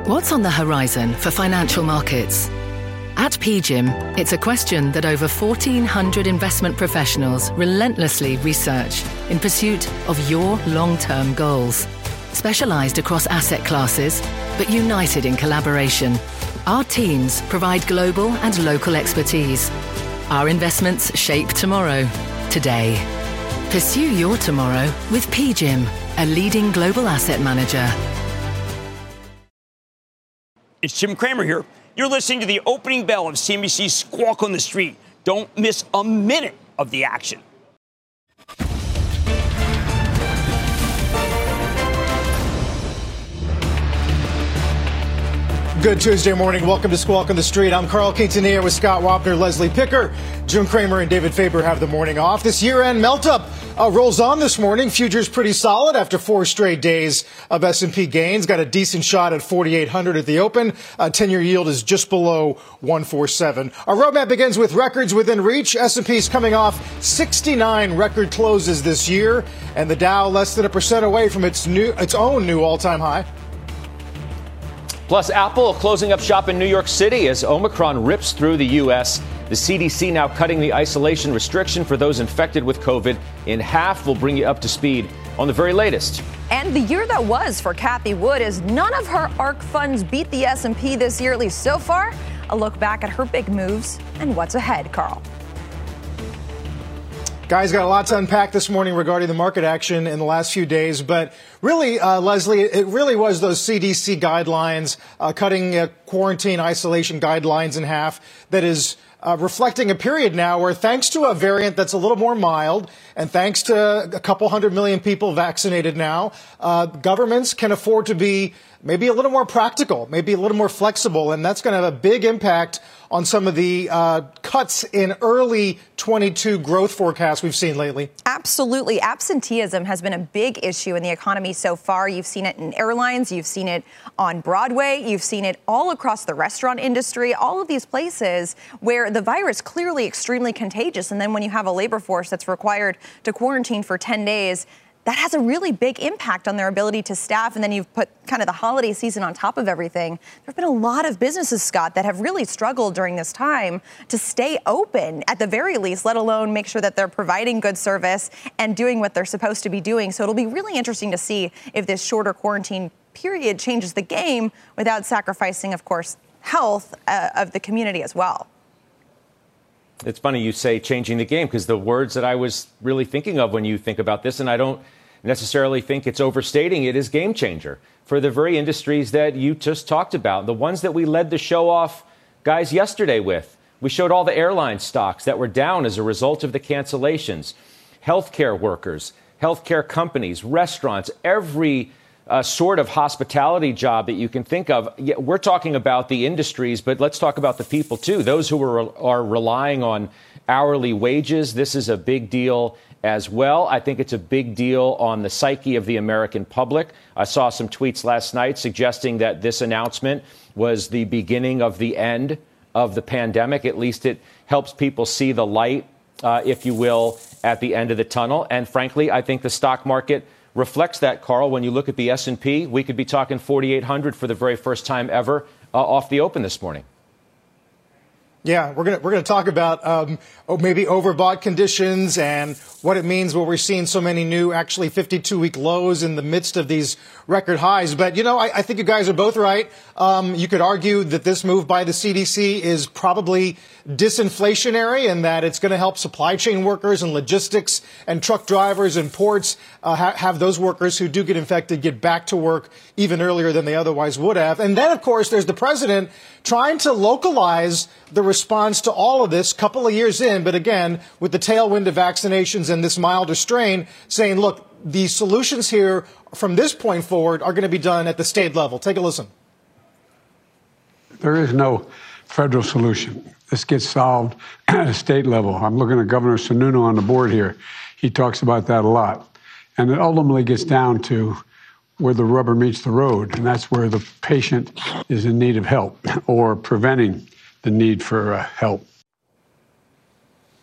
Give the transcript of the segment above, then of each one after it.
What's on the horizon for financial markets? At PGIM, it's a question that over 1,400 investment professionals relentlessly research in pursuit of your long-term goals. Specialized across asset classes, but united in collaboration, our teams provide global and local expertise. Our investments shape tomorrow, today. Pursue your tomorrow with PGIM, a leading global asset manager. It's Jim Cramer here. You're listening to the opening bell of CNBC's Squawk on the Street. Don't miss a minute of the action. Good Tuesday morning. Welcome to Squawk on the Street. I'm Carl Quintanilla with Scott Wapner, Leslie Picker. Jim Cramer and David Faber have the morning off. This year-end melt-up rolls on this morning. Futures pretty solid after 4 straight days of S&P gains. Got a decent shot at 4,800 at the open. 10-year yield is just below 147. Our roadmap begins with records within reach. S&P's coming off 69 record closes this year, and the Dow less than 1% away from its own new all-time high. Plus, Apple closing up shop in New York City as Omicron rips through the U.S. The CDC now cutting the isolation restriction for those infected with COVID in half. Will bring you up to speed on the very latest. And the year that was for Cathie Wood as none of her ARK funds beat the S&P this year, at least so far. A look back at her big moves and what's ahead, Carl. Guys, got a lot to unpack this morning regarding the market action in the last few days. But really, Leslie, it really was those CDC guidelines, cutting quarantine isolation guidelines in half that is reflecting a period now where, thanks to a variant that's a little more mild and thanks to a couple 100 million people vaccinated now, governments can afford to be maybe a little more practical, maybe a little more flexible. And that's going to have a big impact on some of the cuts in early 22 growth forecasts we've seen lately. Absolutely. Absenteeism has been a big issue in the economy so far. You've seen it in airlines. You've seen it on Broadway. You've seen it all across the restaurant industry, all of these places where the virus clearly extremely contagious. And then when you have a labor force that's required to quarantine for 10 days, that has a really big impact on their ability to staff. And then you've put kind of the holiday season on top of everything. There have been a lot of businesses, Scott, that have really struggled during this time to stay open at the very least, let alone make sure that they're providing good service and doing what they're supposed to be doing. So it'll be really interesting to see if this shorter quarantine period changes the game without sacrificing, of course, health of the community as well. It's funny you say changing the game, because the words that I was really thinking of when you think about this, and I don't necessarily think it's overstating it, is game changer for the very industries that you just talked about, the ones that we led the show off, guys, yesterday with. We showed all the airline stocks that were down as a result of the cancellations. Healthcare workers, healthcare companies, restaurants, every sort of hospitality job that you can think of. Yeah, we're talking about the industries, but let's talk about the people, too. Those who are relying on hourly wages. This is a big deal as well. I think it's a big deal on the psyche of the American public. I saw some tweets last night suggesting that this announcement was the beginning of the end of the pandemic. At least it helps people see the light, if you will, at the end of the tunnel. And frankly, I think the stock market reflects that, Carl. When you look at the S&P, we could be talking 4,800 for the very first time ever off the open this morning. Yeah, we're gonna talk about maybe overbought conditions and what it means where we're seeing so many new, actually 52-week lows in the midst of these record highs. But, you know, I think you guys are both right. You could argue that this move by the CDC is probably disinflationary and that it's going to help supply chain workers and logistics and truck drivers and ports have those workers who do get infected get back to work even earlier than they otherwise would have. And then, of course, there's the president trying to localize the response to all of this, couple of years in, but again, with the tailwind of vaccinations and this milder strain, saying, look, the solutions here from this point forward are going to be done at the state level. Take a listen. There is no federal solution. This gets solved at a state level. I'm looking at Governor Sununu on the board here. He talks about that a lot. And it ultimately gets down to where the rubber meets the road, and that's where the patient is in need of help or preventing the need for help.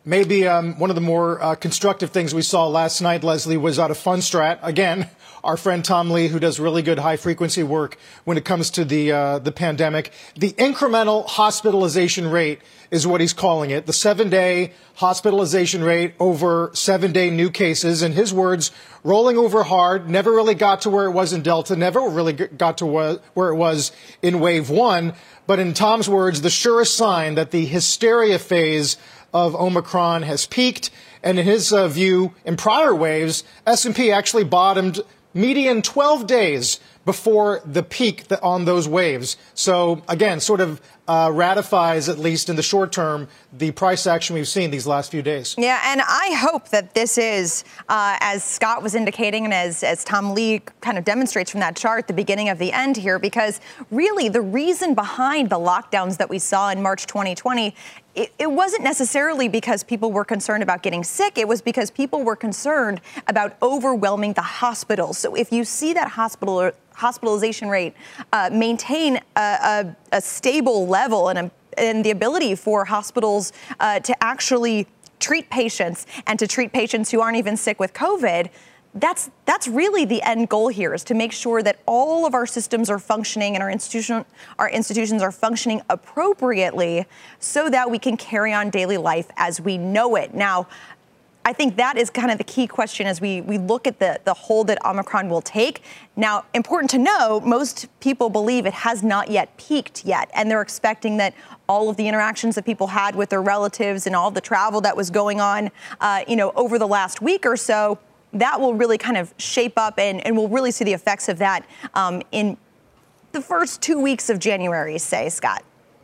Maybe one of the more constructive things we saw last night, Leslie, was out of Fundstrat. Again, our friend Tom Lee, who does really good high-frequency work when it comes to the pandemic. The incremental hospitalization rate is what he's calling it, the 7-day hospitalization rate over 7-day new cases. In his words, rolling over hard, never really got to where it was in Delta, never really got to where it was in Wave 1. But in Tom's words, the surest sign that the hysteria phase of Omicron has peaked. And in his view, in prior waves, S&P actually bottomed median 12 days before the peak on those waves. So, again, sort of ratifies, at least in the short term, the price action we've seen these last few days. Yeah, and I hope that this is, as Scott was indicating and as Tom Lee kind of demonstrates from that chart, the beginning of the end here, because really the reason behind the lockdowns that we saw in March 2020, it wasn't necessarily because people were concerned about getting sick. It was because people were concerned about overwhelming the hospitals. So if you see that hospitalization rate maintain a stable level and the ability for hospitals to actually treat patients and to treat patients who aren't even sick with COVID, that's really the end goal here, is to make sure that all of our systems are functioning and our institutions are functioning appropriately so that we can carry on daily life as we know it. Now, I think that is kind of the key question as we look at the hold that Omicron will take. Now, important to know, most people believe it has not yet peaked yet, and they're expecting that all of the interactions that people had with their relatives and all the travel that was going on, over the last week or so, that will really kind of shape up, and we'll really see the effects of that in the first 2 weeks of January, say, Scott.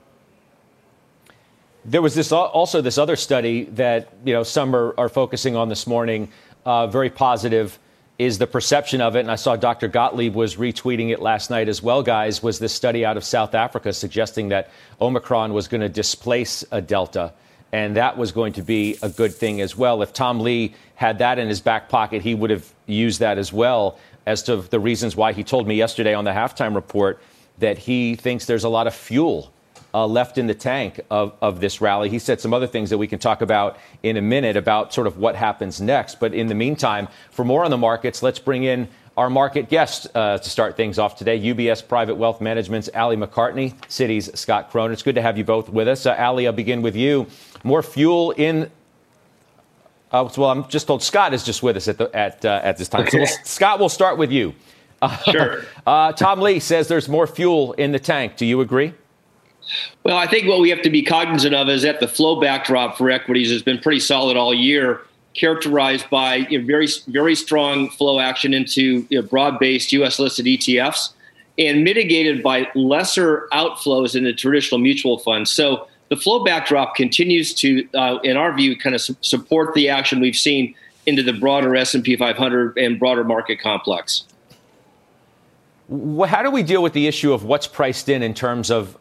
There was this other study that, some are focusing on this morning, very positive, is the perception of it. And I saw Dr. Gottlieb was retweeting it last night as well, guys, was this study out of South Africa suggesting that Omicron was going to displace a Delta. And that was going to be a good thing as well. If Tom Lee had that in his back pocket, he would have used that as well as to the reasons why. He told me yesterday on the halftime report that he thinks there's a lot of fuel left in the tank of this rally. He said some other things that we can talk about in a minute about sort of what happens next. But in the meantime, for more on the markets, let's bring in our market guest to start things off today, UBS Private Wealth Management's Ali McCartney, Citi's Scott Cronin. It's good to have you both with us. Ali, I'll begin with you. More fuel in. Well, I'm just told Scott is just with us at this time. Okay. So Scott, we'll start with you. Sure. Tom Lee says there's more fuel in the tank. Do you agree? Well, I think what we have to be cognizant of is that the flow backdrop for equities has been pretty solid all year, characterized by very, very strong flow action into broad-based U.S.-listed ETFs and mitigated by lesser outflows into traditional mutual funds. So the flow backdrop continues to, in our view, kind of support the action we've seen into the broader S&P 500 and broader market complex. How do we deal with the issue of what's priced in terms of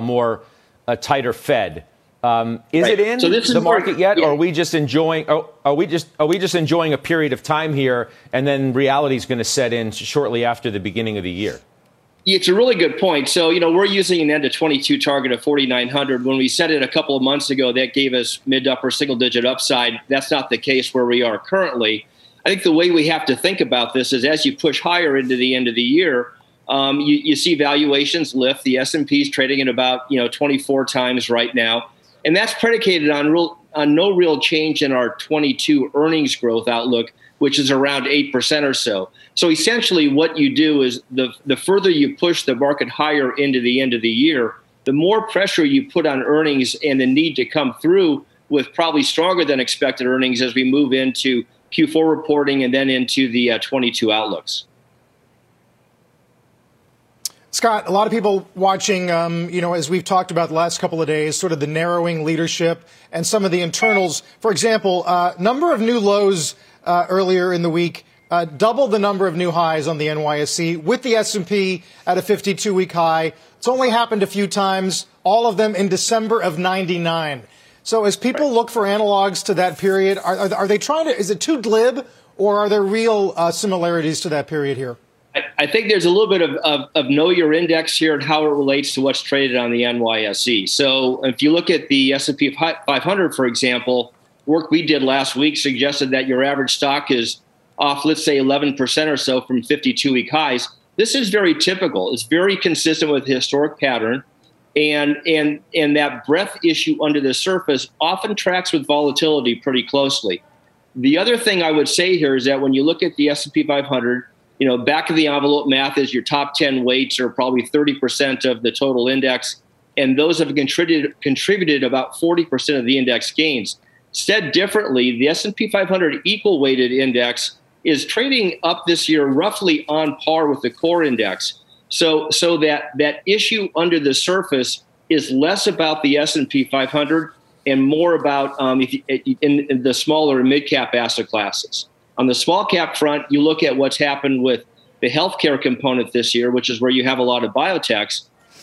a tighter Fed? Is it in the market yet, or are we just enjoying? Are we just enjoying a period of time here, and then reality is going to set in shortly after the beginning of the year? It's a really good point. So, we're using an end of 22 target of 4,900. When we set it a couple of months ago, that gave us mid to upper single digit upside. That's not the case where we are currently. I think the way we have to think about this is as you push higher into the end of the year, you see valuations lift. The S&P is trading at about 24 times right now, and that's predicated on no real change in our 22 earnings growth outlook, which is around 8% or so. So essentially, what you do is the further you push the market higher into the end of the year, the more pressure you put on earnings and the need to come through with probably stronger than expected earnings as we move into Q4 reporting and then into the 22 outlooks. Scott, a lot of people watching, as we've talked about the last couple of days, sort of the narrowing leadership and some of the internals. For example, number of new lows earlier in the week, double the number of new highs on the NYSE, with the S&P at a 52-week high. It's only happened a few times, all of them in December of 99. So as people look for analogs to that period, are they trying to, is it too glib, or are there real similarities to that period here? I think there's a little bit of know your index here and how it relates to what's traded on the NYSE. So if you look at the S&P 500, for example, work we did last week suggested that your average stock is off, let's say 11% or so from 52-week highs. This is very typical. It's very consistent with the historic pattern. And that breadth issue under the surface often tracks with volatility pretty closely. The other thing I would say here is that when you look at the S&P 500, back of the envelope math is your top 10 weights are probably 30% of the total index. And those have contributed about 40% of the index gains. Said differently, the S&P 500 equal weighted index is trading up this year roughly on par with the core index. So that issue under the surface is less about the S&P 500 and more about in the smaller and mid-cap asset classes. On the small cap front, you look at what's happened with the healthcare component this year, which is where you have a lot of biotechs,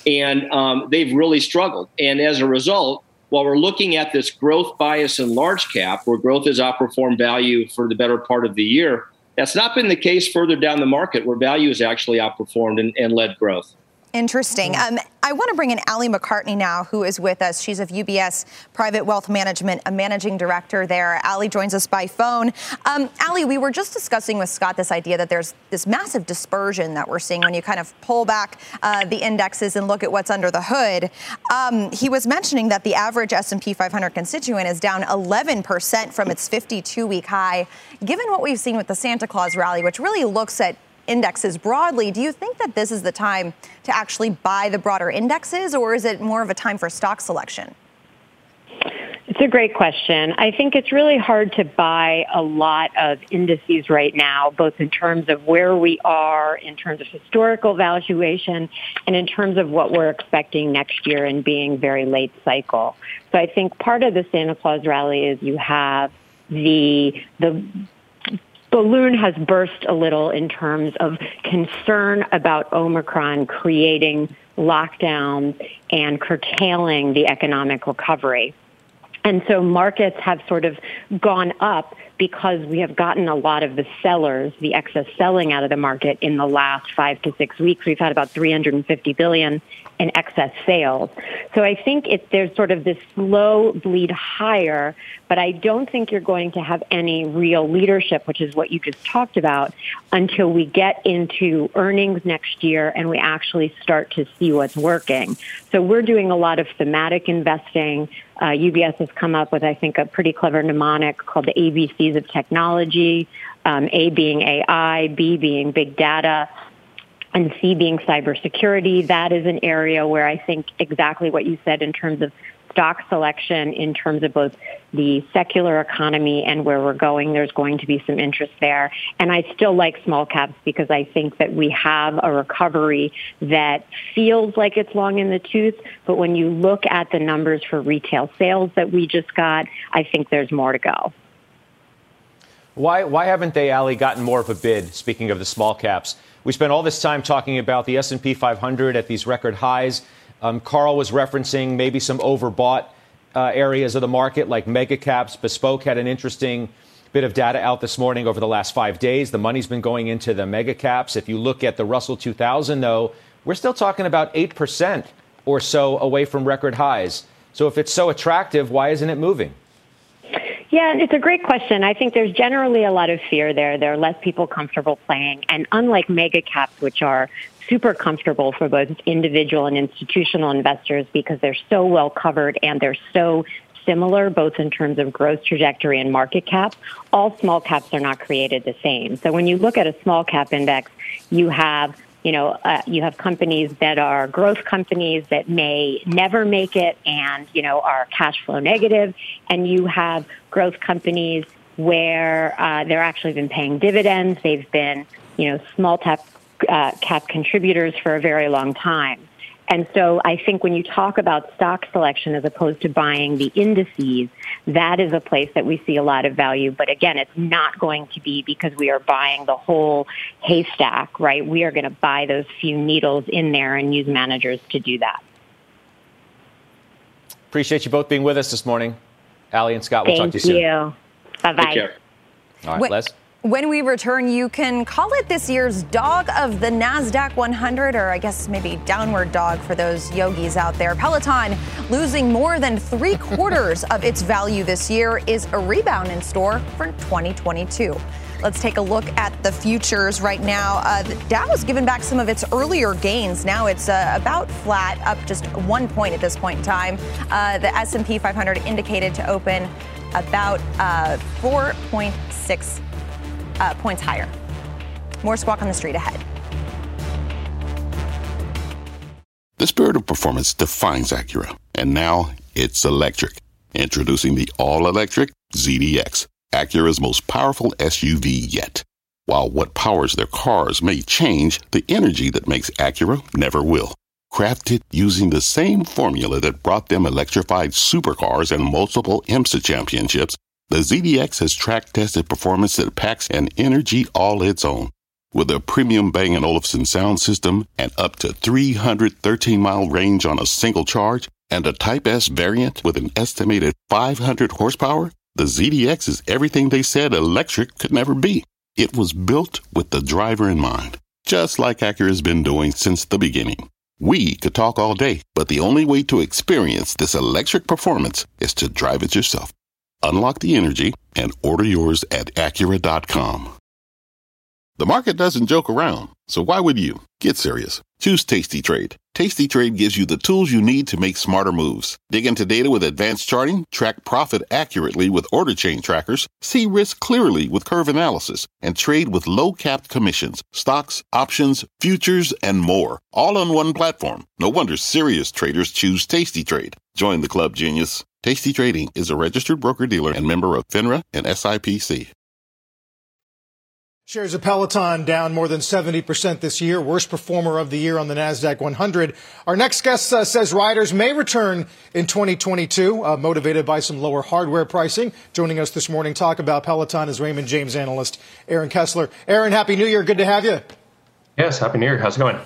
and they've really struggled. And as a result, while we're looking at this growth bias in large cap, where growth has outperformed value for the better part of the year, that's not been the case further down the market, where value has actually outperformed and led growth. Interesting. I want to bring in Ali McCartney now, who is with us. She's of UBS Private Wealth Management, a managing director there. Ali joins us by phone. Ali, we were just discussing with Scott this idea that there's this massive dispersion that we're seeing when you kind of pull back the indexes and look at what's under the hood. He was mentioning that the average S&P 500 constituent is down 11% from its 52-week high. Given what we've seen with the Santa Claus rally, which really looks at indexes broadly, do you think that this is the time to actually buy the broader indexes, or is it more of a time for stock selection? It's a great question. I think it's really hard to buy a lot of indices right now, both in terms of where we are, in terms of historical valuation, and in terms of what we're expecting next year and being very late cycle. So I think part of the Santa Claus rally is you have the balloon has burst a little in terms of concern about Omicron creating lockdowns and curtailing the economic recovery. And so markets have sort of gone up because we have gotten a lot of the sellers, the excess selling out of the market in the last 5 to 6 weeks. We've had about $350 billion in excess sales. So I think there's sort of this slow bleed higher, but I don't think you're going to have any real leadership, which is what you just talked about, until we get into earnings next year and we actually start to see what's working. So we're doing a lot of thematic investing. UBS has come up with, I think, a pretty clever mnemonic called the ABCs of technology, A being AI, B being big data, and C being cybersecurity. That is an area where I think exactly what you said in terms of stock selection, in terms of both the secular economy and where we're going, there's going to be some interest there. And I still like small caps because I think that we have a recovery that feels like it's long in the tooth. But when you look at the numbers for retail sales that we just got, I think there's more to go. Why haven't they, Ali, gotten more of a bid, speaking of the small caps? We spent all this time talking about the S&P 500 at these record highs. Carl was referencing maybe some overbought areas of the market like mega caps. Bespoke had an interesting bit of data out this morning over the last 5 days. The money's been going into the mega caps. If you look at the Russell 2000, though, we're still talking about 8% or so away from record highs. So if it's so attractive, why isn't it moving? Yeah, it's a great question. I think there's generally a lot of fear there. There are less people comfortable playing. And unlike mega caps, which are super comfortable for both individual and institutional investors because they're so well covered and they're so similar, both in terms of growth trajectory and market cap, all small caps are not created the same. So when you look at a small cap index, you have companies that are growth companies that may never make it and, are cash flow negative. And you have growth companies where they're actually been paying dividends. They've been, small cap contributors for a very long time. And so I think when you talk about stock selection as opposed to buying the indices, that is a place that we see a lot of value. But again, it's not going to be because we are buying the whole haystack, right? We are going to buy those few needles in there and use managers to do that. Appreciate you both being with us this morning. Ali and Scott, we'll talk to you soon. Thank you. Bye-bye. Take care. All right, Les? When we return, you can call it this year's dog of the NASDAQ 100, or I guess maybe downward dog for those yogis out there. Peloton losing more than 3/4 of its value this year. Is a rebound in store for 2022? Let's take a look at the futures right now. The Dow has given back some of its earlier gains. Now it's about flat, up just 1 point at this point in time. The S&P 500 indicated to open about 4.6 points higher. More Squawk on the Street ahead. The spirit of performance defines Acura, and now it's electric. Introducing the all-electric ZDX, Acura's most powerful SUV yet. While what powers their cars may change, the energy that makes Acura never will. Crafted using the same formula that brought them electrified supercars and multiple IMSA championships, the ZDX has track-tested performance that packs an energy all its own. With a premium Bang & Olufsen sound system and up to 313-mile range on a single charge, and a Type S variant with an estimated 500 horsepower, the ZDX is everything they said electric could never be. It was built with the driver in mind, just like Acura's been doing since the beginning. We could talk all day, but the only way to experience this electric performance is to drive it yourself. Unlock the energy and order yours at Acura.com. The market doesn't joke around, so why would you? Get serious. Choose Tasty Trade. Tasty Trade gives you the tools you need to make smarter moves. Dig into data with advanced charting, track profit accurately with order chain trackers, see risk clearly with curve analysis, and trade with low-capped commissions, stocks, options, futures, and more. All on one platform. No wonder serious traders choose Tasty Trade. Join the club, genius. Tasty Trading is a registered broker-dealer and member of FINRA and SIPC. Shares of Peloton down more than 70% this year, worst performer of the year on the NASDAQ 100. Our next guest says riders may return in 2022, motivated by some lower hardware pricing. Joining us this morning, talk about Peloton is Raymond James analyst Aaron Kessler. Aaron, Happy New Year. Good to have you. Yes, Happy New Year. How's it going?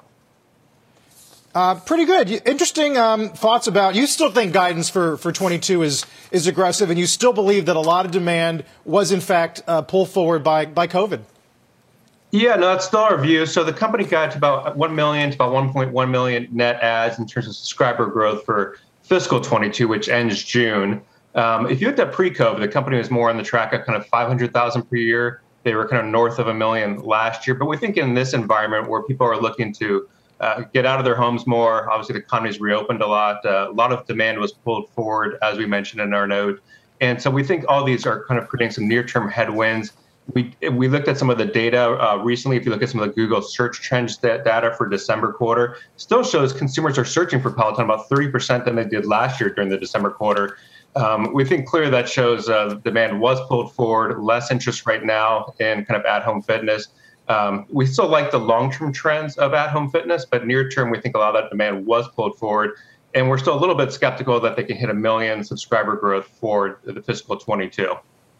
Pretty good. Interesting thoughts about, you still think guidance for 22 is aggressive, and you still believe that a lot of demand was, in fact, pulled forward by COVID. Yeah, no, that's still our view. So the company got to about 1 million to about 1.1 million net adds in terms of subscriber growth for fiscal 22, which ends June. If you looked at pre-COVID, the company was more on the track of kind of 500,000 per year. They were kind of north of 1 million last year. But we think in this environment where people are looking to get out of their homes more. Obviously, the economy's reopened a lot. A lot of demand was pulled forward, as we mentioned in our note. And so we think all these are kind of creating some near-term headwinds. We looked at some of the data recently. If you look at some of the Google search trends data for December quarter, still shows consumers are searching for Peloton about 30% than they did last year during the December quarter. We think clearly that shows demand was pulled forward, less interest right now in kind of at-home fitness. We still like the long-term trends of at-home fitness, but near-term, we think a lot of that demand was pulled forward. And we're still a little bit skeptical that they can hit 1 million subscriber growth for the fiscal 22.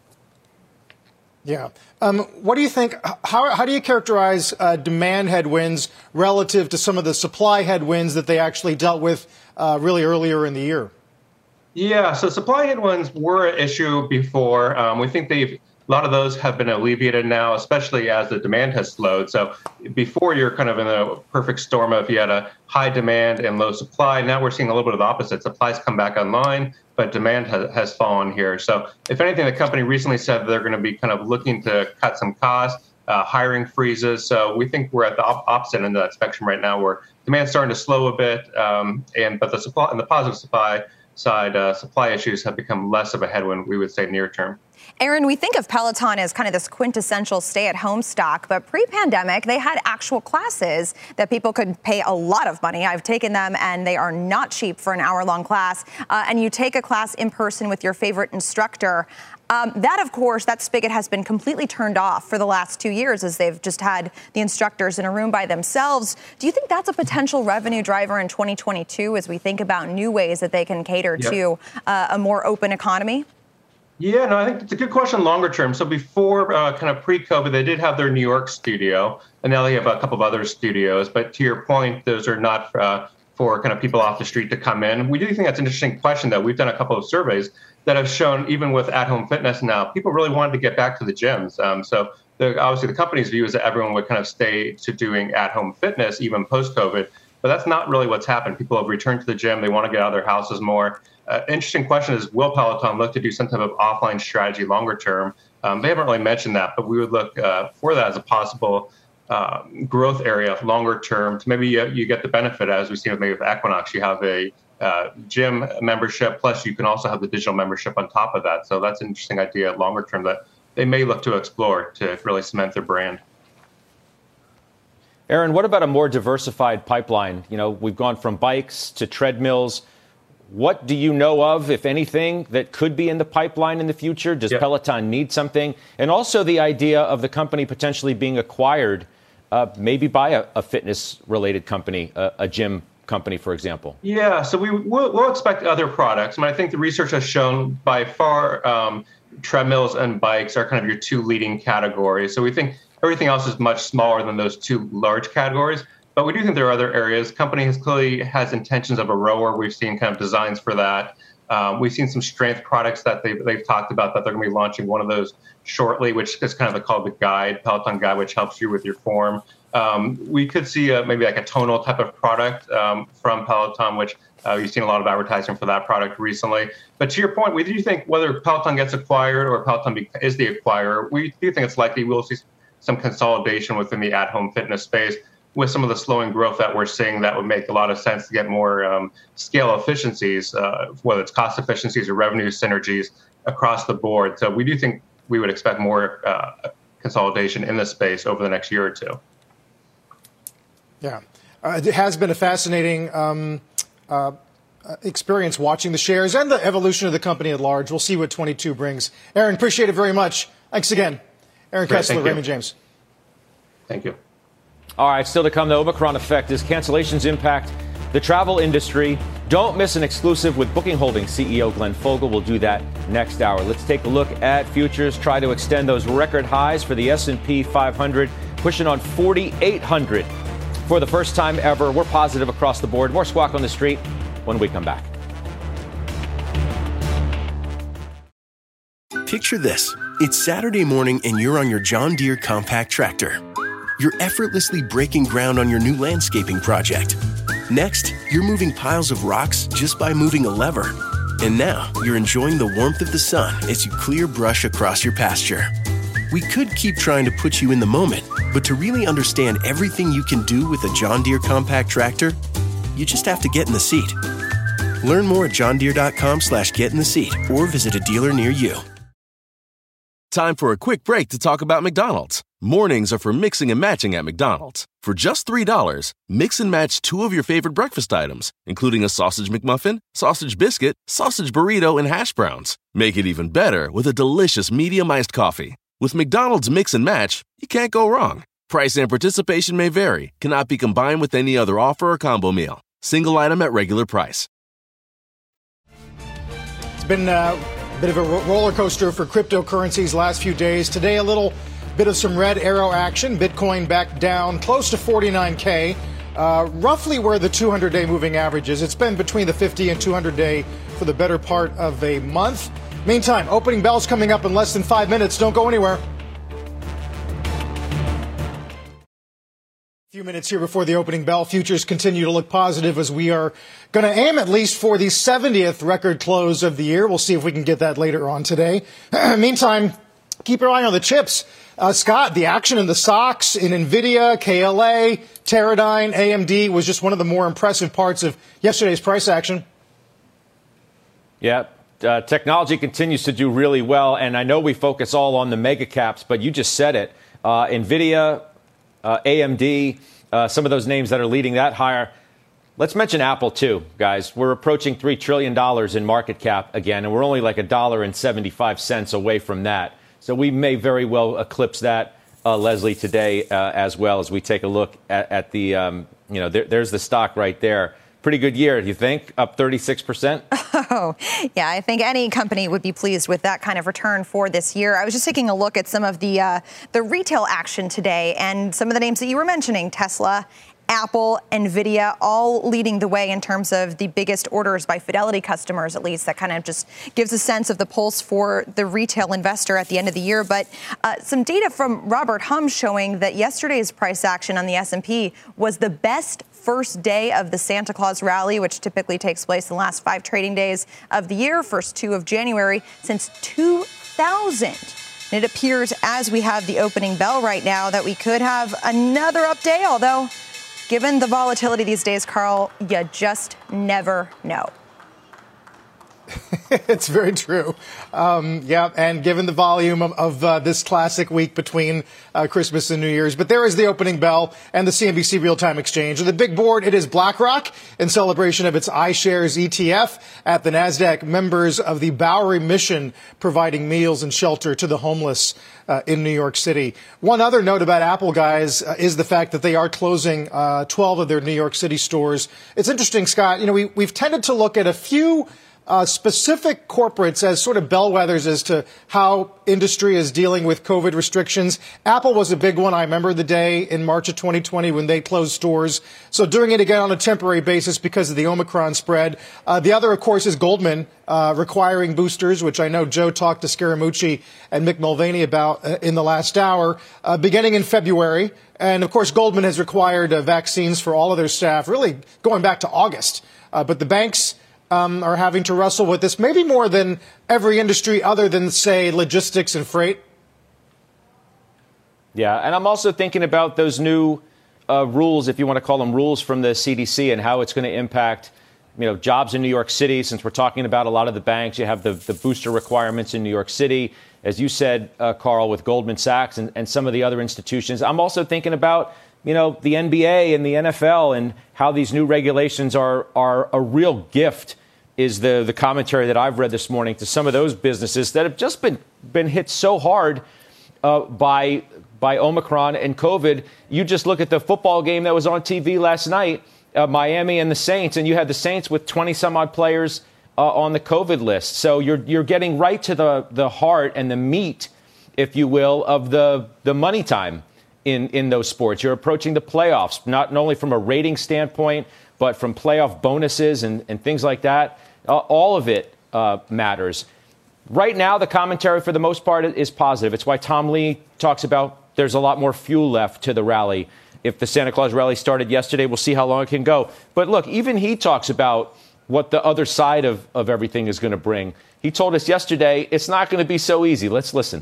Yeah. What do you think? How do you characterize demand headwinds relative to some of the supply headwinds that they actually dealt with really earlier in the year? Yeah, so supply headwinds were an issue before. We think a lot of those have been alleviated now, especially as the demand has slowed. So before you're kind of in a perfect storm of you had a high demand and low supply. Now we're seeing a little bit of the opposite. Supplies come back online, but demand has fallen here. So if anything, the company recently said they're going to be kind of looking to cut some costs, hiring freezes. So we think we're at the opposite end of that spectrum right now, where demand's starting to slow a bit, but the supply and the positive supply side, supply issues have become less of a headwind, we would say, near term. Aaron, we think of Peloton as kind of this quintessential stay-at-home stock, but pre-pandemic, they had actual classes that people could pay a lot of money. I've taken them, and they are not cheap for an hour-long class. And you take a class in person with your favorite instructor. That, of course, that spigot has been completely turned off for the last 2 years as they've just had the instructors in a room by themselves. Do you think that's a potential revenue driver in 2022 as we think about new ways that they can cater to a more open economy? Yeah, no, I think it's a good question longer term. So before kind of pre-COVID, they did have their New York studio, and now they have a couple of other studios. But to your point, those are not for kind of people off the street to come in. We do think that's an interesting question, though. We've done a couple of surveys. that have shown, even with at-home fitness now, people really wanted to get back to the gyms. So obviously the company's view is that everyone would kind of stay to doing at-home fitness even post-COVID, but that's not really what's happened. People have returned to the gym. They want to get out of their houses more. Interesting question is, will Peloton look to do some type of offline strategy longer term? They haven't really mentioned that, but we would look for that as a possible growth area longer term. To maybe you get the benefit, as we've seen with maybe with Equinox, you have a gym membership, plus you can also have the digital membership on top of that. So that's an interesting idea longer term that they may look to explore to really cement their brand. Aaron, what about a more diversified pipeline? You know, we've gone from bikes to treadmills. What do you know of, if anything, that could be in the pipeline in the future? Does Peloton need something? And also the idea of the company potentially being acquired, maybe by a fitness-related company, a gym company, for example. Yeah, so we'll expect other products. I mean, I think the research has shown by far treadmills and bikes are kind of your two leading categories. So we think everything else is much smaller than those two large categories. But we do think there are other areas. Company clearly has intentions of a rower. We've seen kind of designs for that. We've seen some strength products that they've talked about that they're going to be launching one of those shortly, which is kind of called the Guide, Peloton Guide, which helps you with your form. We could see maybe like a tonal type of product from Peloton, which you've seen a lot of advertising for that product recently. But to your point, we do think whether Peloton gets acquired or Peloton is the acquirer, we do think it's likely we'll see some consolidation within the at-home fitness space. With some of the slowing growth that we're seeing, that would make a lot of sense to get more scale efficiencies, whether it's cost efficiencies or revenue synergies across the board. So we do think we would expect more consolidation in this space over the next year or two. Yeah, it has been a fascinating experience watching the shares and the evolution of the company at large. We'll see what 22 brings. Aaron, appreciate it very much. Thanks again. Aaron Kessler, Raymond James. Thank you. All right, still to come, the Omicron effect as cancellations impact the travel industry. Don't miss an exclusive with Booking Holdings CEO Glenn Fogel. We'll do that next hour. Let's take a look at futures. Try to extend those record highs for the S&P 500, pushing on 4,800 for the first time ever. We're positive across the board. More Squawk on the Street when we come back. Picture this. It's Saturday morning and you're on your John Deere compact tractor. You're effortlessly breaking ground on your new landscaping project. Next, you're moving piles of rocks just by moving a lever. And now, you're enjoying the warmth of the sun as you clear brush across your pasture. We could keep trying to put you in the moment, but to really understand everything you can do with a John Deere compact tractor, you just have to get in the seat. Learn more at johndeere.com/get-in-the-seat or visit a dealer near you. Time for a quick break to talk about McDonald's. Mornings are for mixing and matching at McDonald's. For just $3, mix and match two of your favorite breakfast items, including a sausage McMuffin, sausage biscuit, sausage burrito, and hash browns. Make it even better with a delicious medium iced coffee. With McDonald's Mix and Match, you can't go wrong. Price and participation may vary. Cannot be combined with any other offer or combo meal. Single item at regular price. It's been a bit of a roller coaster for cryptocurrencies last few days. Today, a little bit of some red arrow action. Bitcoin back down close to 49K, roughly where the 200-day moving average is. It's been between the 50 and 200-day for the better part of a month. Meantime, opening bell's coming up in less than 5 minutes. Don't go anywhere. A few minutes here before the opening bell. Futures continue to look positive as we are going to aim at least for the 70th record close of the year. We'll see if we can get that later on today. Meantime, keep your eye on the chips. Scott, the action in the stocks in NVIDIA, KLA, Teradyne, AMD was just one of the more impressive parts of yesterday's price action. Yeah, technology continues to do really well, and I know we focus all on the mega caps, but you just said it. NVIDIA, AMD, some of those names that are leading that higher. Let's mention Apple, too, guys. We're approaching $3 trillion in market cap again, and we're only like $1.75 away from that. So we may very well eclipse that, Leslie, today as well as we take a look at the, there's the stock right there. Pretty good year, do you think? Up 36%? Oh, yeah, I think any company would be pleased with that kind of return for this year. I was just taking a look at some of the retail action today and some of the names that you were mentioning, Tesla, Apple, NVIDIA, all leading the way in terms of the biggest orders by Fidelity customers, at least. That kind of just gives a sense of the pulse for the retail investor at the end of the year. But some data from Robert Hum showing that yesterday's price action on the S&P was the best first day of the Santa Claus rally, which typically takes place in the last 5 trading days of the year, first 2 of January, since 2000. And it appears, as we have the opening bell right now, that we could have another up day, although given the volatility these days, Carl, you just never know. It's very true. And given the volume of this classic week between Christmas and New Year's. But there is the opening bell and the CNBC Real-Time Exchange. On the big board, it is BlackRock in celebration of its iShares ETF. At the NASDAQ, members of the Bowery Mission providing meals and shelter to the homeless in New York City. One other note about Apple, guys, is the fact that they are closing 12 of their New York City stores. It's interesting, Scott. We've tended to look at a few specific corporates as sort of bellwethers as to how industry is dealing with COVID restrictions. Apple was a big one. I remember the day in March of 2020 when they closed stores. So doing it again on a temporary basis because of the Omicron spread. The other, of course, is Goldman requiring boosters, which I know Joe talked to Scaramucci and Mick Mulvaney about in the last hour, beginning in February. And, of course, Goldman has required vaccines for all of their staff, really going back to August. But the banks are having to wrestle with this, maybe more than every industry other than, say, logistics and freight. Yeah, and I'm also thinking about those new rules, if you want to call them rules, from the CDC and how it's going to impact, jobs in New York City. Since we're talking about a lot of the banks, you have the booster requirements in New York City, as you said, Carl, with Goldman Sachs and some of the other institutions. I'm also thinking about the NBA and the NFL and how these new regulations are a real gift, is the commentary that I've read this morning to some of those businesses that have just been hit so hard by Omicron and COVID. You just look at the football game that was on TV last night, Miami and the Saints, and you had the Saints with 20 some odd players on the COVID list. So you're getting right to the heart and the meat, if you will, of the money time in those sports. You're approaching the playoffs, not only from a rating standpoint, but from playoff bonuses and things like that. All of it matters. Right now, the commentary, for the most part, is positive. It's why Tom Lee talks about there's a lot more fuel left to the rally. If the Santa Claus rally started yesterday, we'll see how long it can go. But look, even he talks about what the other side of everything is going to bring. He told us yesterday it's not going to be so easy. Let's listen.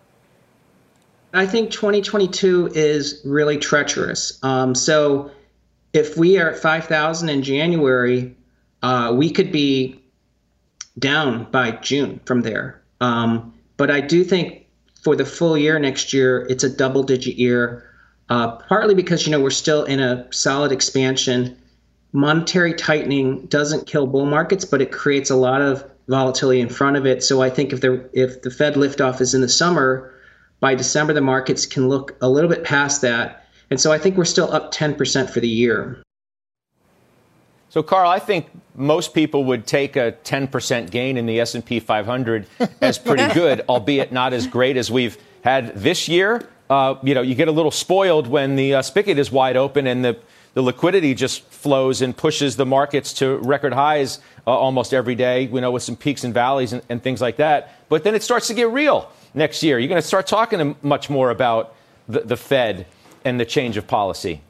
I think 2022 is really treacherous. So if we are at 5,000 in January, we could be down by June from there. But I do think for the full year next year, it's a double-digit year, partly because, we're still in a solid expansion. Monetary tightening doesn't kill bull markets, but it creates a lot of volatility in front of it. So I think if the Fed liftoff is in the summer, by December, the markets can look a little bit past that. And so I think we're still up 10% for the year. So, Carl, I think most people would take a 10% gain in the S&P 500 as pretty good, albeit not as great as we've had this year. You get a little spoiled when the spigot is wide open and the liquidity just flows and pushes the markets to record highs almost every day, with some peaks and valleys and things like that. But then it starts to get real next year. You're going to start talking much more about the Fed and the change of policy.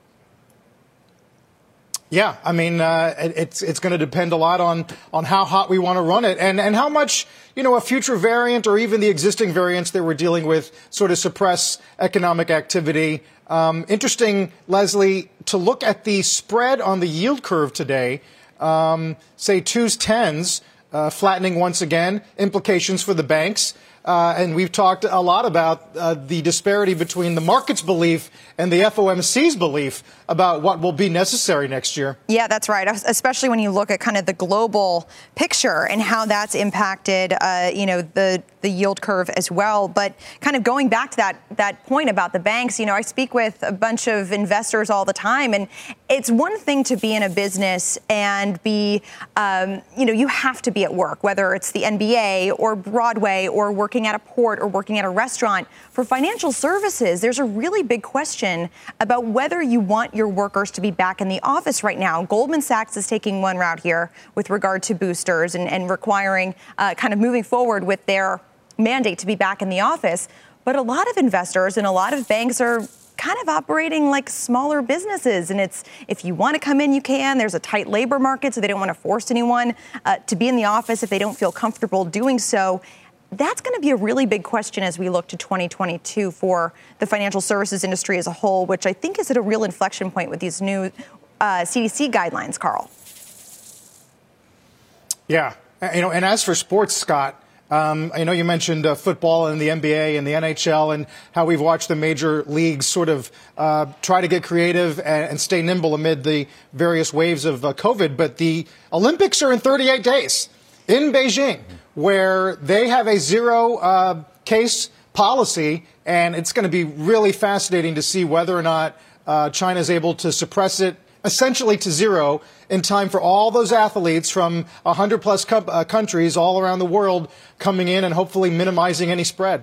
Yeah, I mean, it's going to depend a lot on how hot we want to run it and how much, a future variant or even the existing variants that we're dealing with sort of suppress economic activity. Interesting, Leslie, to look at the spread on the yield curve today, say 2s, 10s, flattening once again, implications for the banks. And we've talked a lot about the disparity between the market's belief and the FOMC's belief about what will be necessary next year. Yeah, that's right. Especially when you look at kind of the global picture and how that's impacted, the yield curve as well. But kind of going back to that point about the banks, I speak with a bunch of investors all the time, and it's one thing to be in a business and be, you have to be at work, whether it's the NBA or Broadway or working working at a port or working at a restaurant. For financial services, there's a really big question about whether you want your workers to be back in the office right now. Goldman Sachs is taking one route here with regard to boosters and requiring kind of moving forward with their mandate to be back in the office. But a lot of investors and a lot of banks are kind of operating like smaller businesses. And it's, if you want to come in, you can. There's a tight labor market, so they don't want to force anyone to be in the office if they don't feel comfortable doing so. That's going to be a really big question as we look to 2022 for the financial services industry as a whole, which I think is at a real inflection point with these new CDC guidelines, Carl. Yeah. And as for sports, Scott, I know you mentioned football and the NBA and the NHL and how we've watched the major leagues sort of try to get creative and stay nimble amid the various waves of COVID. But the Olympics are in 38 days in Beijing, where they have a zero case policy. And it's going to be really fascinating to see whether or not China is able to suppress it essentially to zero in time for all those athletes from 100-plus countries all around the world coming in and hopefully minimizing any spread.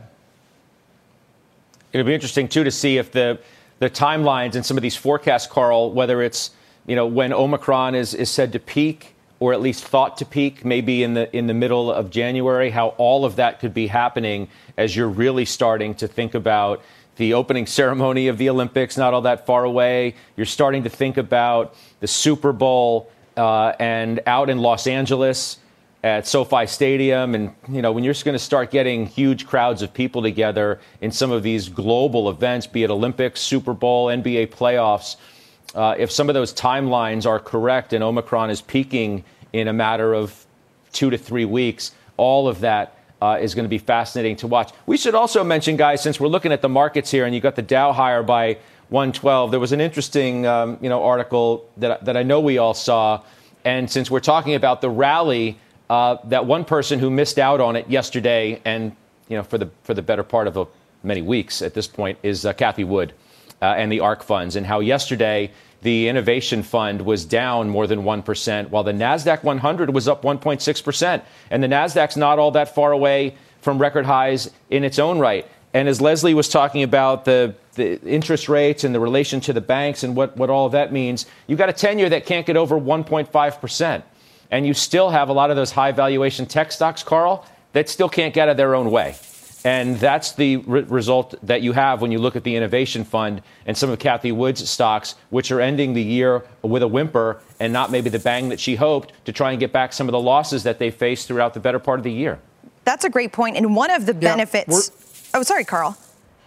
It'll be interesting, too, to see if the timelines and some of these forecasts, Carl, whether it's, when Omicron is said to peak or at least thought to peak, maybe in the middle of January, how all of that could be happening as you're really starting to think about the opening ceremony of the Olympics, not all that far away. You're starting to think about the Super Bowl and out in Los Angeles at SoFi Stadium. And, when you're going to start getting huge crowds of people together in some of these global events, be it Olympics, Super Bowl, NBA playoffs, if some of those timelines are correct and Omicron is peaking in a matter of 2 to 3 weeks, all of that is going to be fascinating to watch. We should also mention, guys, since we're looking at the markets here and you got the Dow higher by 112, there was an interesting, article that I know we all saw. And since we're talking about the rally, that one person who missed out on it yesterday and, for the better part of many weeks at this point is Cathie Wood and the ARK funds, and how yesterday the Innovation Fund was down more than 1%, while the NASDAQ 100 was up 1.6%. And the NASDAQ's not all that far away from record highs in its own right. And as Leslie was talking about the interest rates and the relation to the banks and what all of that means, you've got a 10-year that can't get over 1.5%. And you still have a lot of those high valuation tech stocks, Carl, that still can't get out of their own way. And that's the result that you have when you look at the Innovation Fund and some of Cathie Wood's stocks, which are ending the year with a whimper and not maybe the bang that she hoped to try and get back some of the losses that they faced throughout the better part of the year. That's a great point. And one of the benefits. Oh, sorry, Carl.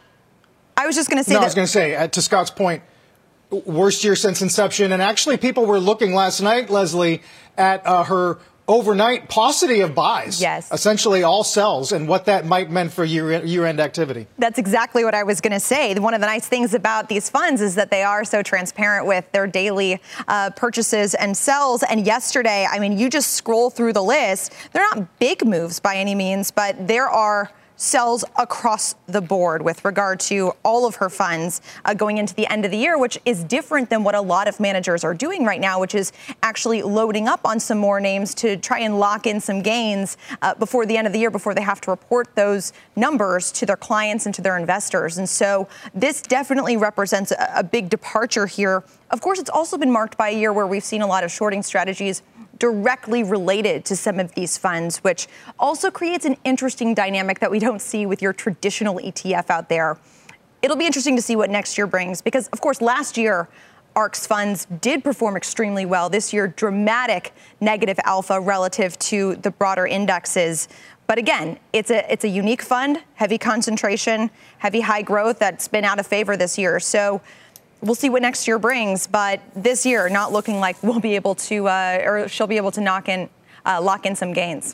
I was just going to say I was going to say, to Scott's point, worst year since inception. And actually, people were looking last night, Leslie, at her overnight paucity of buys. Yes. Essentially all sells, and what that might mean for year-end activity. That's exactly what I was going to say. One of the nice things about these funds is that they are so transparent with their daily purchases and sells. And yesterday, you just scroll through the list. They're not big moves by any means, but there are sells across the board with regard to all of her funds going into the end of the year, which is different than what a lot of managers are doing right now, which is actually loading up on some more names to try and lock in some gains before the end of the year, before they have to report those numbers to their clients and to their investors. And so this definitely represents a big departure here. Of course, it's also been marked by a year where we've seen a lot of shorting strategies directly related to some of these funds, which also creates an interesting dynamic that we don't see with your traditional ETF out there. It'll be interesting to see what next year brings because, of course, last year, ARK's funds did perform extremely well. This year, dramatic negative alpha relative to the broader indexes. But again, it's a unique fund, heavy concentration, heavy high growth that's been out of favor this year. So we'll see what next year brings, but this year not looking like we'll be able to, or she'll be able to lock in some gains.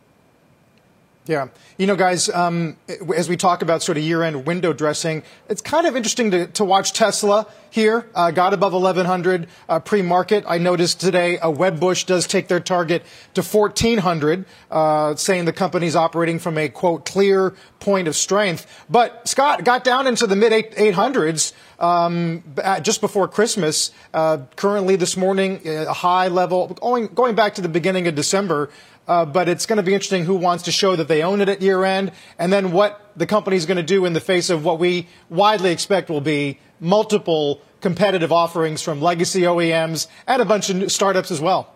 Yeah. Guys, as we talk about sort of year-end window dressing, it's kind of interesting to watch Tesla here. Got above 1,100 pre-market. I noticed today Wedbush does take their target to 1,400, saying the company's operating from a, quote, clear point of strength. But Scott got down into the mid-800s just before Christmas. Currently this morning, a high level, going back to the beginning of December. But it's going to be interesting who wants to show that they own it at year end, and then what the company's going to do in the face of what we widely expect will be multiple competitive offerings from legacy OEMs and a bunch of new startups as well.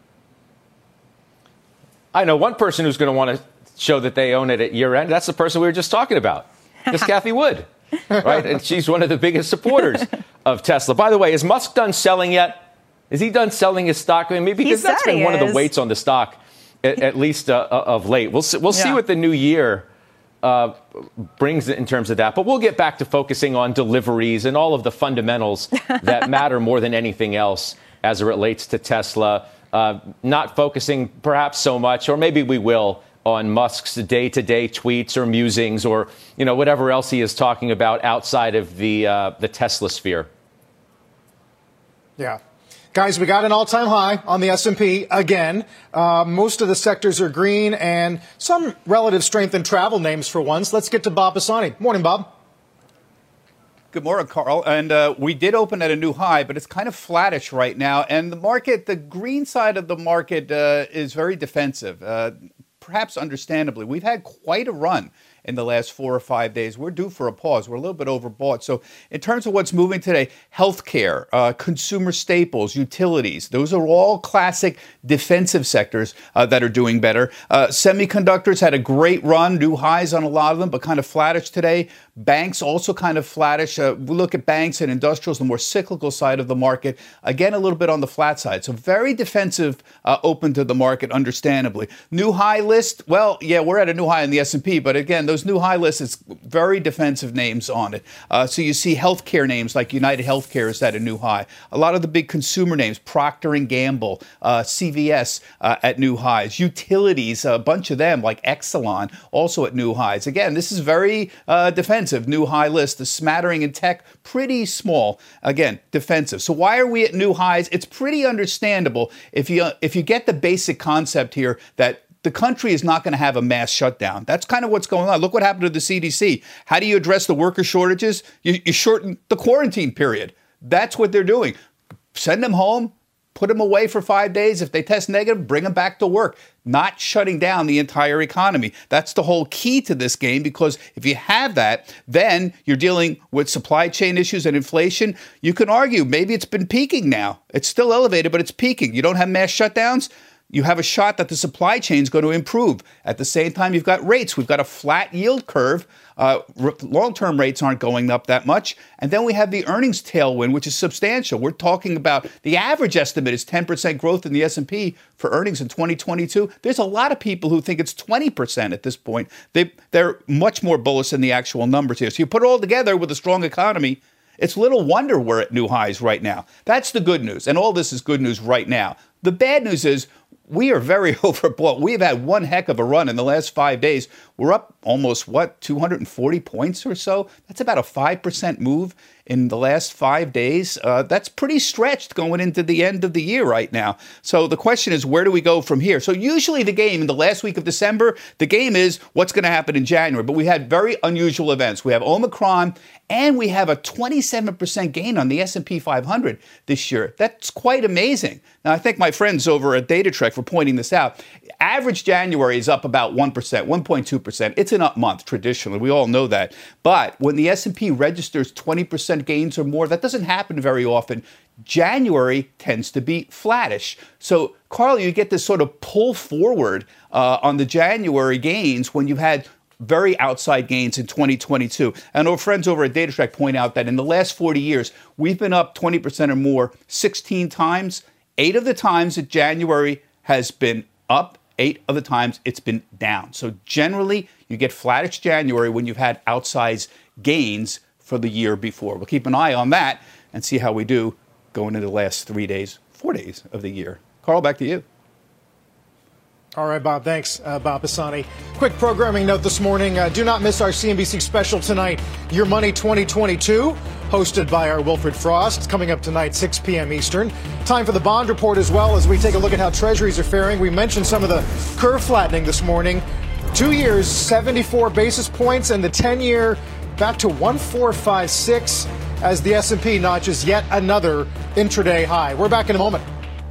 I know one person who's going to want to show that they own it at year end. That's the person we were just talking about. It's Cathie Wood, right? And she's one of the biggest supporters of Tesla. By the way, is Musk done selling yet? Is he done selling his stock? I mean, maybe because that's been one of the weights on the stock, at least of late. We'll see what the new year brings in terms of that. But we'll get back to focusing on deliveries and all of the fundamentals that matter more than anything else as it relates to Tesla. Not focusing perhaps so much, or maybe we will, on Musk's day-to-day tweets or musings or, whatever else he is talking about outside of the Tesla sphere. Yeah. Guys, we got an all-time high on the S&P again. Most of the sectors are green and some relative strength in travel names for once. Let's get to Bob Pisani. Morning, Bob. Good morning, Carl. And we did open at a new high, but it's kind of flattish right now. And the green side of the market is very defensive, perhaps understandably. We've had quite a run in the last 4 or 5 days. We're due for a pause. We're a little bit overbought. So in terms of what's moving today, healthcare, consumer staples, utilities, those are all classic defensive sectors that are doing better. Semiconductors had a great run, new highs on a lot of them, but kind of flattish today. Banks also kind of flattish. We look at banks and industrials, the more cyclical side of the market. Again, a little bit on the flat side. So very defensive open to the market, understandably. New high list, well, yeah, we're at a new high in the S&P, but again, those new high lists, it's very defensive names on it. So you see healthcare names like United Healthcare is at a new high. A lot of the big consumer names, Procter & Gamble, CVS at new highs. Utilities, a bunch of them like Exelon also at new highs. Again, this is very defensive. New high list. The smattering in tech, pretty small. Again, defensive. So why are we at new highs? It's pretty understandable if you get the basic concept here that the country is not going to have a mass shutdown. That's kind of what's going on. Look what happened to the CDC. How do you address the worker shortages? You shorten the quarantine period. That's what they're doing. Send them home. Put them away for 5 days. If they test negative, bring them back to work. Not shutting down the entire economy. That's the whole key to this game, because if you have that, then you're dealing with supply chain issues and inflation. You can argue maybe it's been peaking now. It's still elevated, but it's peaking. You don't have mass shutdowns. You have a shot that the supply chain is going to improve. At the same time, you've got rates. We've got a flat yield curve. Long-term rates aren't going up that much. And then we have the earnings tailwind, which is substantial. We're talking about the average estimate is 10% growth in the S&P for earnings in 2022. There's a lot of people who think it's 20% at this point. They're much more bullish than the actual numbers here. So you put it all together with a strong economy, it's little wonder we're at new highs right now. That's the good news. And all this is good news right now. The bad news is we are very overbought. We've had one heck of a run in the last 5 days. We're up almost, 240 points or so? That's about a 5% move in the last 5 days. That's pretty stretched going into the end of the year right now. So the question is, where do we go from here? So usually the game in the last week of December, the game is what's going to happen in January. But we had very unusual events. We have Omicron, and we have a 27% gain on the S&P 500 this year. That's quite amazing. Now, I think my friends over at DataTrek were pointing this out. Average January is up about 1%, 1.2%. It's an up month traditionally. We all know that. But when the S&P registers 20% gains or more, that doesn't happen very often. January tends to be flattish. So, Carl, you get this sort of pull forward on the January gains when you've had very outside gains in 2022. And our friends over at DataTrek point out that in the last 40 years, we've been up 20% or more 16 times. 8 of the times that January has been up, 8 of the times it's been down. So generally, you get flattish January when you've had outsized gains for the year before. We'll keep an eye on that and see how we do going into the last 3 days, 4 days of the year. Carl, back to you. All right, Bob. Thanks, Bob Pisani. Quick programming note this morning. Do not miss our CNBC special tonight, Your Money 2022, hosted by our Wilfred Frost. It's coming up tonight, 6 p.m. Eastern. Time for the bond report as well, as we take a look at how treasuries are faring. We mentioned some of the curve flattening this morning. 2 years, 74 basis points, and the 10-year back to 1.456. as the S&P notches yet another intraday high. We're back in a moment.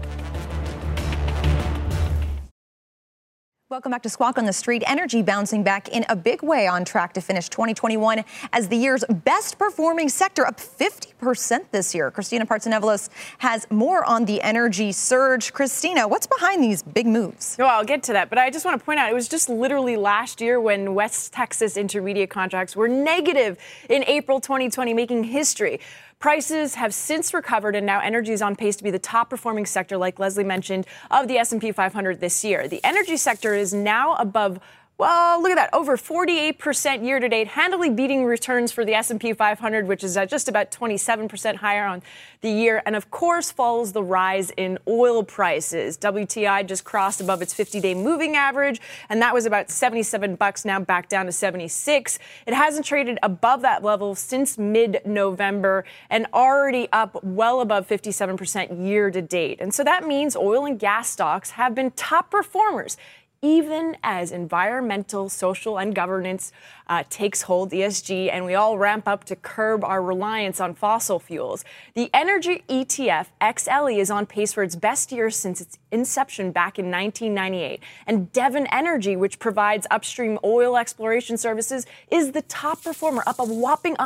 Welcome back to Squawk on the Street. Energy bouncing back in a big way, on track to finish 2021 as the year's best performing sector, up 50% this year. Christina Partsinevelos has more on the energy surge. Christina, what's behind these big moves? Well, I'll get to that, but I just want to point out it was just literally last year when West Texas Intermediate contracts were negative in April 2020, making history. Prices have since recovered, and now energy is on pace to be the top performing sector, like Leslie mentioned, of the S&P 500 this year. The energy sector is now above, well, look at that, over 48% year to date, handily beating returns for the S&P 500, which is at just about 27% higher on the year. And of course, follows the rise in oil prices. WTI just crossed above its 50-day moving average, and that was about $77, now back down to 76. It hasn't traded above that level since mid-November and already up well above 57% year to date. And so that means oil and gas stocks have been top performers, even as environmental, social, and governance takes hold, ESG, and we all ramp up to curb our reliance on fossil fuels. The energy ETF XLE is on pace for its best year since its inception back in 1998. And Devon Energy, which provides upstream oil exploration services, is the top performer, up a whopping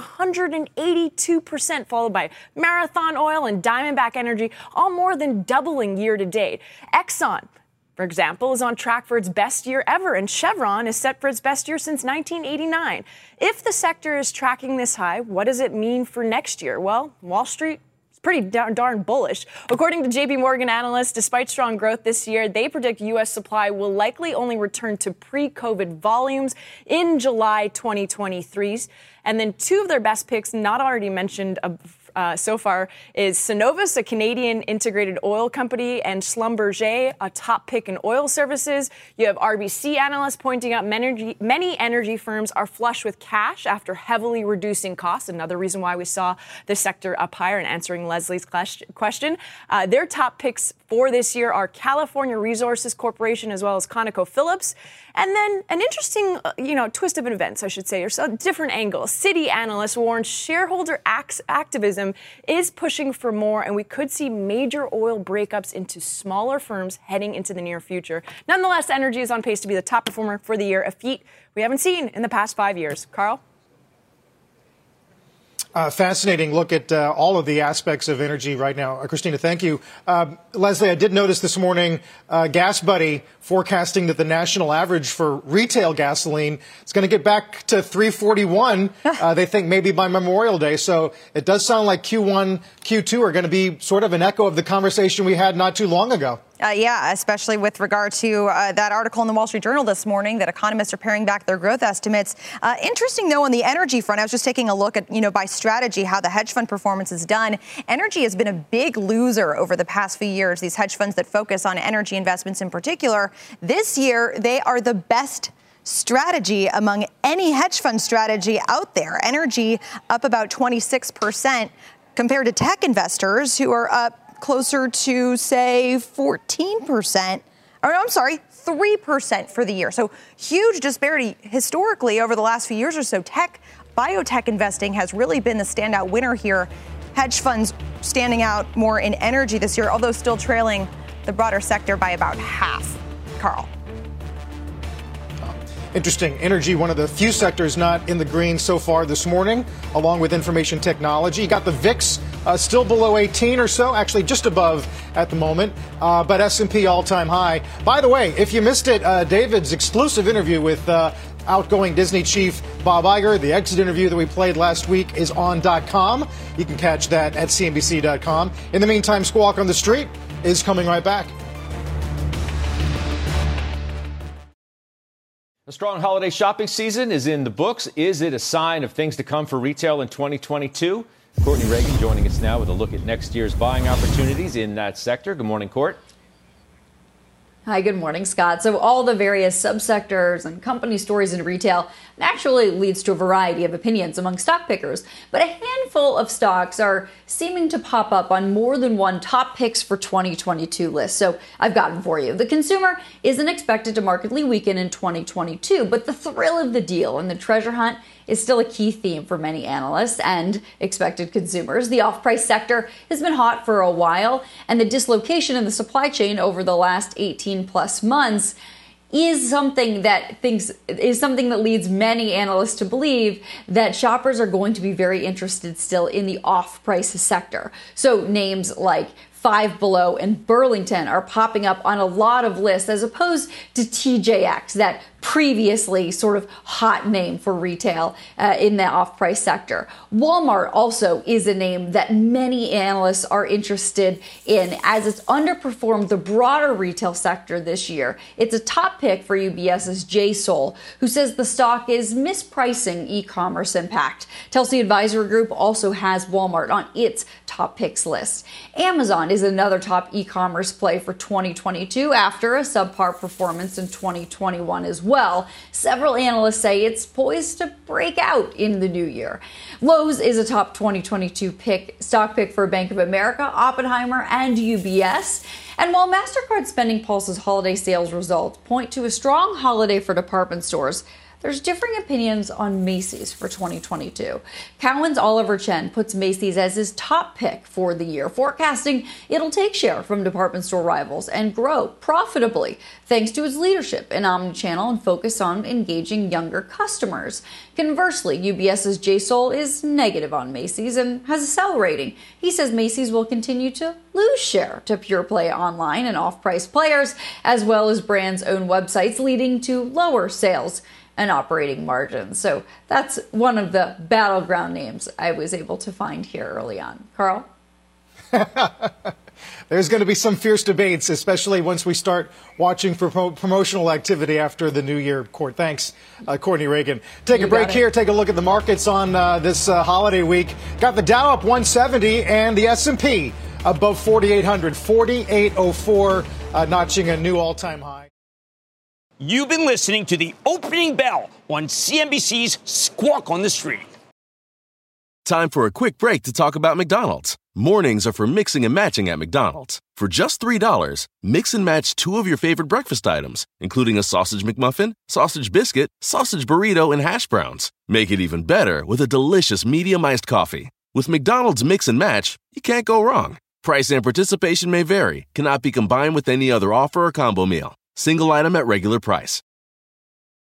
182%, followed by Marathon Oil and Diamondback Energy, all more than doubling year to date. Exxon, for example, is on track for its best year ever, and Chevron is set for its best year since 1989. If the sector is tracking this high, what does it mean for next year? Well, Wall Street is pretty darn bullish. According to JP Morgan analysts, despite strong growth this year, they predict U.S. supply will likely only return to pre-COVID volumes in July 2023. And then two of their best picks, not already mentioned so far, is Cenovus, a Canadian integrated oil company, and Schlumberger, a top pick in oil services. You have RBC analysts pointing out many energy firms are flush with cash after heavily reducing costs. Another reason why we saw the sector up higher. And answering Leslie's question, their top picks for this year are California Resources Corporation as well as ConocoPhillips. And then an interesting, twist of events, I should say, or a different angle. Citi analysts warn shareholder activism is pushing for more, and we could see major oil breakups into smaller firms heading into the near future. Nonetheless, energy is on pace to be the top performer for the year, a feat we haven't seen in the past 5 years. Carl? Fascinating look at all of the aspects of energy right now. Christina, thank you. Leslie, I did notice this morning Gas Buddy forecasting that the national average for retail gasoline is going to get back to $3.41, they think maybe by Memorial Day. So it does sound like Q1, Q2 are going to be sort of an echo of the conversation we had not too long ago. Yeah, especially with regard to that article in the Wall Street Journal this morning that economists are paring back their growth estimates. Interesting, though, on the energy front, I was just taking a look at, by strategy, how the hedge fund performance is done. Energy has been a big loser over the past few years. These hedge funds that focus on energy investments in particular, this year, they are the best strategy among any hedge fund strategy out there. Energy up about 26% compared to tech investors who are up closer to, say, 14%. Or, I'm sorry, 3% for the year. So huge disparity historically over the last few years or so. Biotech investing has really been the standout winner here. Hedge funds standing out more in energy this year, although still trailing the broader sector by about half. Carl. Interesting. Energy, one of the few sectors not in the green so far this morning, along with information technology. You got the VIX still below 18 or so, actually just above at the moment, but S&P all-time high. By the way, if you missed it, David's exclusive interview with outgoing Disney chief Bob Iger, the exit interview that we played last week, is on .com. You can catch that at CNBC.com. In the meantime, Squawk on the Street is coming right back. A strong holiday shopping season is in the books. Is it a sign of things to come for retail in 2022? Courtney Reagan joining us now with a look at next year's buying opportunities in that sector. Good morning, Court. Hi, good morning, Scott. So all the various subsectors and company stories in retail naturally leads to a variety of opinions among stock pickers. But a handful of stocks are seeming to pop up on more than one top picks for 2022 list. So I've got them for you. The consumer isn't expected to markedly weaken in 2022, but the thrill of the deal and the treasure hunt is still a key theme for many analysts and expected consumers. The off-price sector has been hot for a while, and the dislocation in the supply chain over the last 18 plus months is something that leads many analysts to believe that shoppers are going to be very interested still in the off-price sector. So names like Five Below and Burlington are popping up on a lot of lists as opposed to TJX, that previously sort of hot name for retail in the off-price sector. Walmart also is a name that many analysts are interested in as it's underperformed the broader retail sector this year. It's a top pick for UBS's Jay Soul, who says the stock is mispricing e-commerce impact. Telsey Advisory Group also has Walmart on its top picks list. Amazon is another top e-commerce play for 2022 after a subpar performance in 2021 as well. Several analysts say it's poised to break out in the new year. Lowe's is a top 2022 stock pick for Bank of America, Oppenheimer, and UBS. And while MasterCard Spending Pulse's holiday sales results point to a strong holiday for department stores, there's differing opinions on Macy's for 2022. Cowen's Oliver Chen puts Macy's as his top pick for the year, forecasting it'll take share from department store rivals and grow profitably thanks to its leadership in omnichannel and focus on engaging younger customers. Conversely, UBS's Jay Soul is negative on Macy's and has a sell rating. He says Macy's will continue to lose share to pure play online and off-price players, as well as brands' own websites, leading to lower sales and operating margins. So that's one of the battleground names I was able to find here early on. Carl? There's going to be some fierce debates, especially once we start watching for promotional activity after the New Year. Thanks, Courtney Reagan. Take a break here. Take a look at the markets on this holiday week. Got the Dow up 170 and the S&P above 4,800, 4,804, notching a new all-time high. You've been listening to the opening bell on CNBC's Squawk on the Street. Time for a quick break to talk about McDonald's. Mornings are for mixing and matching at McDonald's. For just $3, mix and match two of your favorite breakfast items, including a sausage McMuffin, sausage biscuit, sausage burrito, and hash browns. Make it even better with a delicious medium iced coffee. With McDonald's Mix and Match, you can't go wrong. Price and participation may vary, cannot be combined with any other offer or combo meal. Single item at regular price.